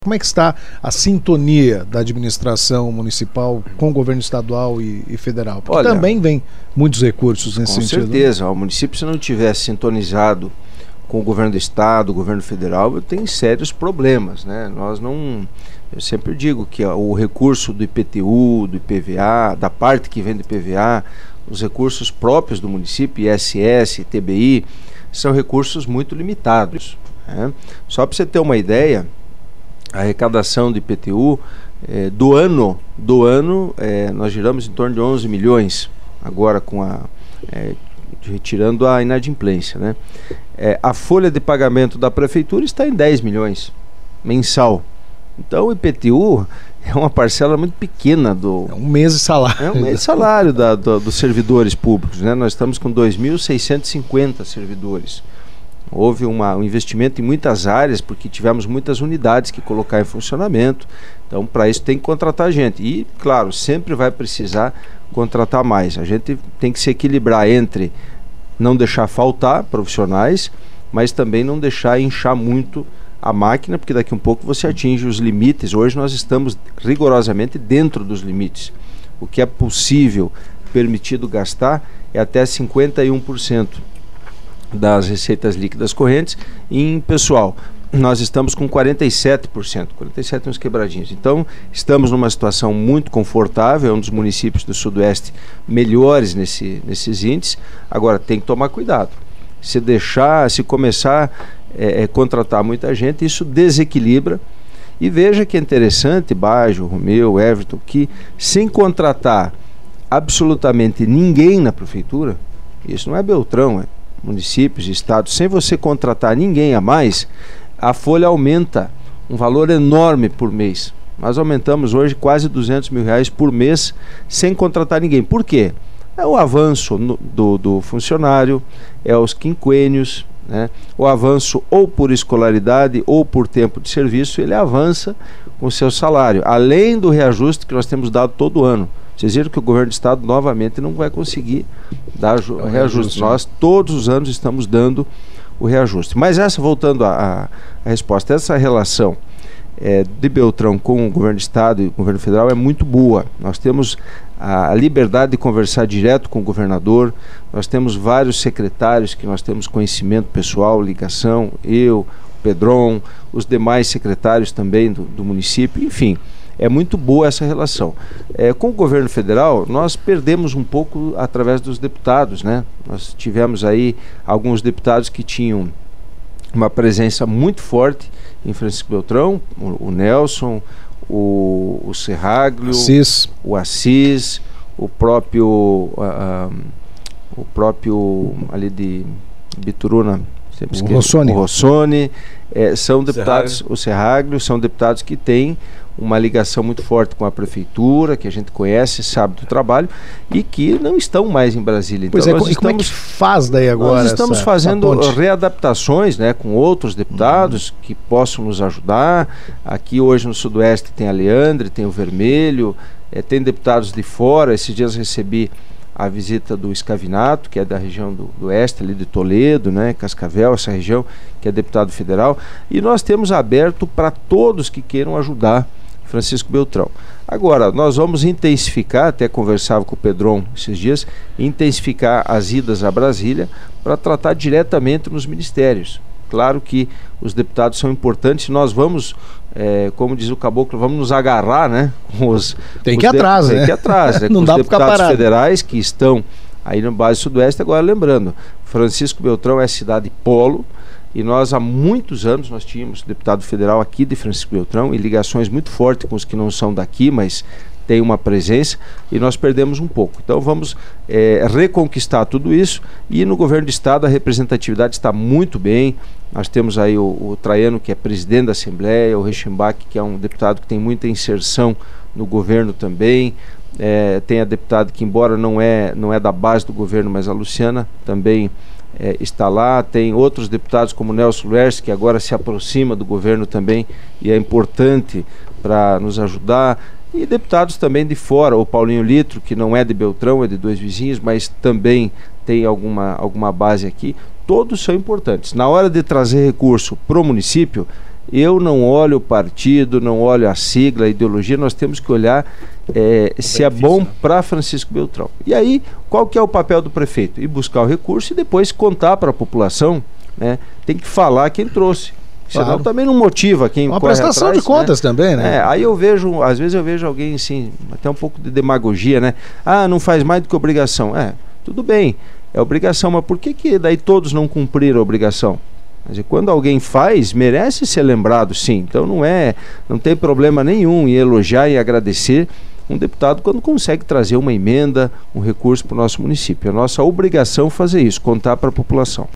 Como é que está a sintonia da administração municipal com o governo estadual e federal? Porque também vem muitos recursos nesse sentido. Com certeza. O município, se não tivesse sintonizado com o governo do estado, o governo federal, tem sérios problemas, né? Eu sempre digo que o recurso do IPTU, do IPVA, da parte que vem do IPVA, os recursos próprios do município, ISS, TBI, são recursos muito limitados, né? Só para você ter uma ideia, a arrecadação do IPTU do ano nós giramos em torno de 11 milhões, agora com retirando a inadimplência, né? A folha de pagamento da prefeitura está em 10 milhões mensal. Então o IPTU é uma parcela muito pequena do... É um mês de salário. É um mês de salário dos servidores públicos, né? Nós estamos com 2.650 servidores. Houve um investimento em muitas áreas, porque tivemos muitas unidades que colocar em funcionamento. Então, para isso tem que contratar gente. E, claro, sempre vai precisar contratar mais. A gente tem que se equilibrar entre não deixar faltar profissionais, mas também não deixar inchar muito a máquina, porque daqui a um pouco você atinge os limites. Hoje nós estamos rigorosamente dentro dos limites. O que é possível, permitido gastar, é até 51% das receitas líquidas correntes. Em pessoal, nós estamos com 47%, 47 uns quebradinhos. Então, estamos numa situação muito confortável, é um dos municípios do Sudoeste melhores nesses índices. Agora, tem que tomar cuidado. Se começar a contratar muita gente, isso desequilibra. E veja que é interessante, Baggio, Romeu, Everton, que sem contratar absolutamente ninguém na prefeitura, isso não é Beltrão, municípios, estados, sem você contratar ninguém a mais, a folha aumenta um valor enorme por mês. Nós aumentamos hoje quase R$200 mil por mês sem contratar ninguém. Por quê? É o avanço do funcionário, é os quinquênios, né? O avanço ou por escolaridade ou por tempo de serviço, ele avança com o seu salário, além do reajuste que nós temos dado todo ano. Vocês viram que o governo do estado novamente não vai conseguir dar reajuste. Nós todos os anos estamos dando o reajuste. Mas voltando à resposta, essa relação de Beltrão com o governo do estado e o governo federal é muito boa. Nós temos a liberdade de conversar direto com o governador, nós temos vários secretários que nós temos conhecimento pessoal, ligação, eu, o Pedron, os demais secretários também do município, enfim. É muito boa essa relação. Com o governo federal, nós perdemos um pouco através dos deputados, né? Nós tivemos aí alguns deputados que tinham uma presença muito forte em Francisco Beltrão, o Nelson, o Serraglio, o Assis, o próprio ali de Bituruna, o Rossoni, são deputados, o Serraglio, são deputados que têm uma ligação muito forte com a prefeitura, que a gente conhece, sabe do trabalho, e que não estão mais em Brasília. Então, como é que faz daí agora? Nós estamos fazendo readaptações, né, com outros deputados que possam nos ajudar. Aqui hoje no Sudoeste tem a Leandre, tem o Vermelho, tem deputados de fora. Esses dias recebi a visita do Escavinato, que é da região do Oeste, ali de Toledo, né, Cascavel, essa região, que é deputado federal. E nós temos aberto para todos que queiram ajudar Francisco Beltrão. Agora, nós vamos intensificar, até conversava com o Pedron esses dias, intensificar as idas a Brasília para tratar diretamente nos ministérios. Claro que os deputados são importantes, nós vamos, como diz o Caboclo, vamos nos agarrar, né? Tem que ir atrás, né? Tem que ir atrás, né? Não dá para ficar parado. Os deputados federais que estão aí no Base Sudoeste. Agora, lembrando, Francisco Beltrão é cidade polo, e nós há muitos anos nós tínhamos deputado federal aqui de Francisco Beltrão e ligações muito fortes com os que não são daqui, mas tem uma presença, e nós perdemos um pouco. Então vamos reconquistar tudo isso, e no governo do estado a representatividade está muito bem. Nós temos aí o Traiano, que é presidente da Assembleia, o Reichenbach, que é um deputado que tem muita inserção no governo também. Tem a deputada que, embora não é da base do governo, mas a Luciana também está lá. Tem outros deputados como Nelson Luers, que agora se aproxima do governo também e é importante para nos ajudar. E deputados também de fora, o Paulinho Litro, que não é de Beltrão, é de Dois Vizinhos, mas também tem alguma base aqui. Todos são importantes. Na hora de trazer recurso para o município, eu não olho o partido, não olho a sigla, a ideologia, nós temos que olhar se é bom para Francisco Beltrão. E aí, qual que é o papel do prefeito? Ir buscar o recurso e depois contar para a população, né? Tem que falar quem trouxe. Senão claro. Também não motiva quem corre atrás. Uma prestação de contas, né? Também, né? Aí às vezes eu vejo alguém assim, até um pouco de demagogia, né? Não faz mais do que obrigação. Tudo bem, é obrigação, mas por que daí todos não cumpriram a obrigação? Quer dizer, quando alguém faz, merece ser lembrado, sim. Então não tem problema nenhum em elogiar e agradecer um deputado quando consegue trazer uma emenda, um recurso para o nosso município. É nossa obrigação fazer isso, contar para a população.